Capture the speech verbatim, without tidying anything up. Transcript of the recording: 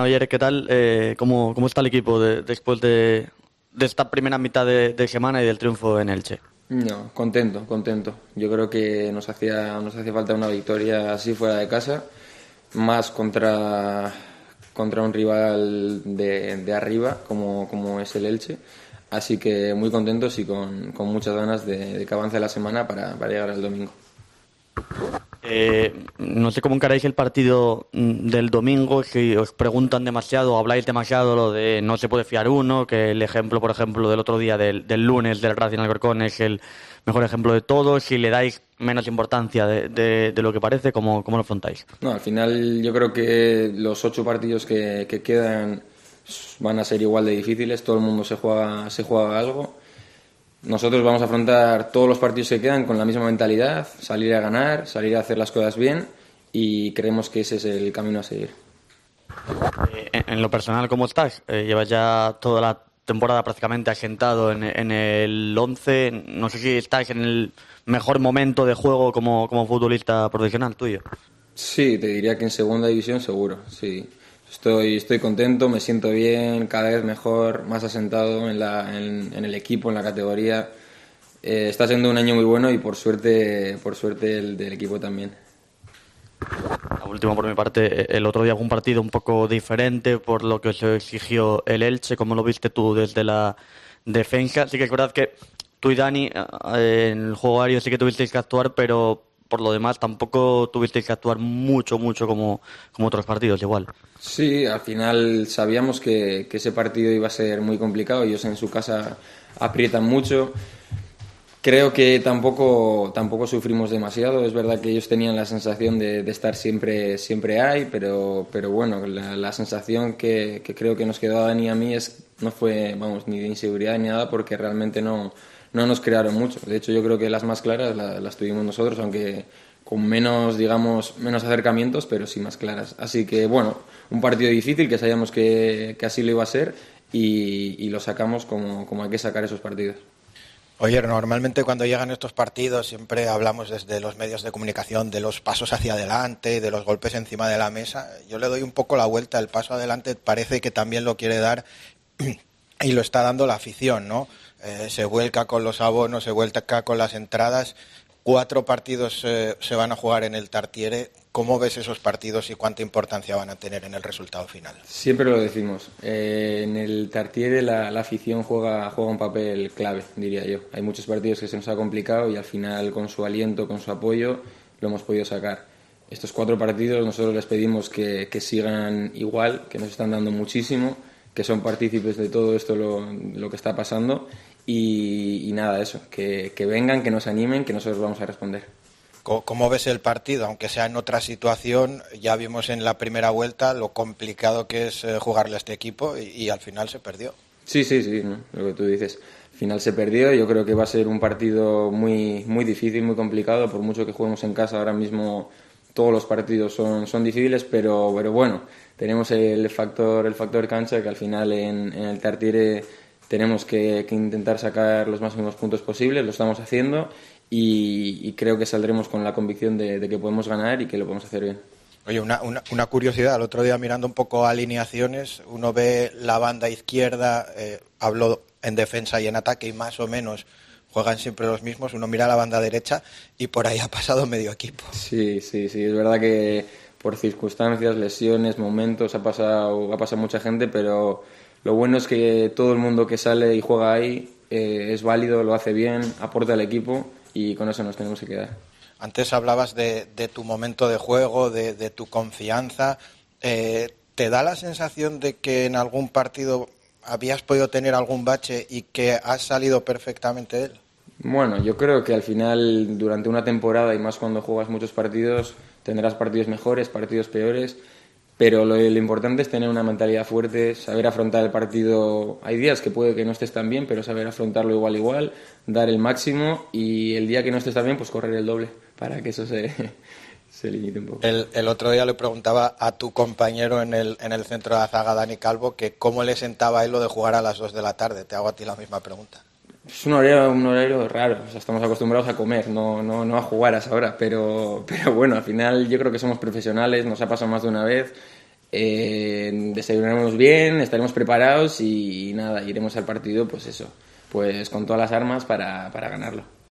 Oyer, ¿qué tal? Eh, ¿cómo, ¿Cómo está el equipo de- después de, de esta primera mitad de, de semana y del triunfo en Elche? No, contento, contento. Yo creo que nos hacía, nos hacía falta una victoria así fuera de casa, más contra, contra un rival de, de arriba como, como es el Elche. Así que muy contentos y con, con muchas ganas de, de que avance la semana para, para llegar al domingo. Eh, no sé cómo encaráis el partido mm, del domingo, si os preguntan demasiado, habláis demasiado lo de no se puede fiar uno, que el ejemplo, por ejemplo, del otro día, del, del lunes del Racing Alcorcón es el mejor ejemplo de todos, si le dais menos importancia de, de- de lo que parece, ¿cómo, cómo lo afrontáis? No, al final yo creo que los ocho partidos que, que quedan van a ser igual de difíciles, todo el mundo se juega, se juega algo. Nosotros vamos a afrontar todos los partidos que quedan con la misma mentalidad, salir a ganar, salir a hacer las cosas bien y creemos que ese es el camino a seguir. Eh, en, en lo personal, ¿cómo estás? Eh, llevas ya toda la temporada prácticamente asentado en, en el once, no sé si estás en el mejor momento de juego como, como futbolista profesional tuyo. Sí, te diría que en segunda división seguro, sí. Estoy, estoy contento, me siento bien, cada vez mejor, más asentado en, la, en, en el equipo, en la categoría. Eh, está siendo un año muy bueno y por suerte, por suerte el del equipo también. La última por mi parte, eh, el otro día fue un partido un poco diferente por lo que se exigió el Elche. ¿Cómo lo viste tú desde la defensa? Sí que es verdad que tú y Dani eh, en el juego aéreo sí que tuvisteis que actuar, pero por lo demás tampoco tuvisteis que actuar mucho, mucho como, como otros partidos igual. Sí, al final sabíamos que, que ese partido iba a ser muy complicado. Ellos en su casa aprietan mucho. Creo que tampoco, tampoco sufrimos demasiado. Es verdad que ellos tenían la sensación de, de estar siempre, siempre ahí, pero, pero bueno, la, la sensación que, que creo que nos quedó a Dani y a mí es, no fue, vamos, ni de inseguridad ni nada, porque realmente no, no nos crearon mucho. De hecho, yo creo que las más claras las, las tuvimos nosotros, aunque con menos, digamos, menos acercamientos, pero sí más claras. Así que, bueno, un partido difícil que sabíamos que, que así lo iba a ser y, y lo sacamos como, como hay que sacar esos partidos. Oye, normalmente cuando llegan estos partidos siempre hablamos desde los medios de comunicación de los pasos hacia adelante, de los golpes encima de la mesa. Yo le doy un poco la vuelta, el paso adelante parece que también lo quiere dar y lo está dando la afición, ¿no? Eh, se vuelca con los abonos, se vuelca con las entradas. Cuatro partidos eh, se van a jugar en el Tartiere. ¿Cómo ves esos partidos y cuánta importancia van a tener en el resultado final? Siempre lo decimos. Eh, en el Tartiere la, la afición juega, juega un papel clave, diría yo. Hay muchos partidos que se nos ha complicado y al final con su aliento, con su apoyo, lo hemos podido sacar. Estos cuatro partidos nosotros les pedimos que, que sigan igual, que nos están dando muchísimo, que son partícipes de todo esto lo, lo que está pasando y, y nada, eso, que, que vengan, que nos animen, que nosotros vamos a responder. ¿Cómo ves el partido? Aunque sea en otra situación, ya vimos en la primera vuelta lo complicado que es jugarle a este equipo y, y al final se perdió. Sí, sí, sí, ¿no? Lo que tú dices. Al final se perdió, yo creo que va a ser un partido muy, muy difícil, muy complicado, por mucho que juguemos en casa ahora mismo todos los partidos son, son difíciles, pero, pero bueno, tenemos el factor, el factor cancha que al final en, en el Tartiere tenemos que, que intentar sacar los máximos puntos posibles, lo estamos haciendo y, y creo que saldremos con la convicción de, de que podemos ganar y que lo podemos hacer bien. Oye, una, una, una curiosidad, el otro día mirando un poco alineaciones, uno ve la banda izquierda, eh, hablo en defensa y en ataque y más o menos juegan siempre los mismos, uno mira la banda derecha y por ahí ha pasado medio equipo. Sí, sí, sí, es verdad que por circunstancias, lesiones, momentos, ha pasado, ha pasado mucha gente, pero lo bueno es que todo el mundo que sale y juega ahí eh, es válido, lo hace bien, aporta al equipo y con eso nos tenemos que quedar. Antes hablabas de, de tu momento de juego, de, de tu confianza. Eh, ¿Te da la sensación de que en algún partido habías podido tener algún bache y que has salido perfectamente de él? Bueno, yo creo que al final durante una temporada y más cuando juegas muchos partidos tendrás partidos mejores, partidos peores, pero lo, lo importante es tener una mentalidad fuerte, saber afrontar el partido. Hay días que puede que no estés tan bien, pero saber afrontarlo igual igual, dar el máximo y el día que no estés tan bien pues correr el doble para que eso se, se limite un poco. El, el otro día le preguntaba a tu compañero en el, en el centro de la zaga, Dani Calvo, que cómo le sentaba a él lo de jugar a las dos de la tarde. Te hago a ti la misma pregunta. Es un horario, un horario raro, o sea, estamos acostumbrados a comer, no, no, no a jugar a esa hora, pero, pero bueno, al final yo creo que somos profesionales, nos ha pasado más de una vez, eh, desayunaremos bien, estaremos preparados y, y nada, iremos al partido, pues eso, pues con todas las armas para, para ganarlo.